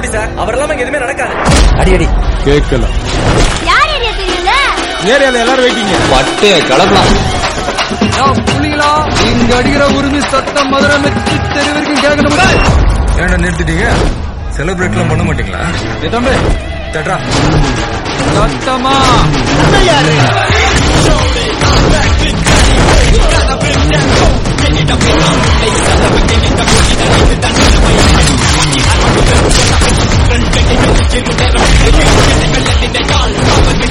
எப்படி சார்? அவர் எல்லாம் எதுவுமே நடக்காது. அடி அடி கேட்கல. யார் ஏரியா தெரியல? ஏரியால எல்லாரும் வெயிட்டிங்க. பட்டு கிளம்பலாம். புள்ளிங்களா இங்க அடிக்கிற உரிமை சத்தம் மதுரை மெச்சு தெருவிற்கும் கேட்கணும். ஏன்டா நிறுத்திட்டீங்க? செலிப்ரேட்லாம் பண்ண மாட்டீங்களா? தம்பி தட்டா சத்தமா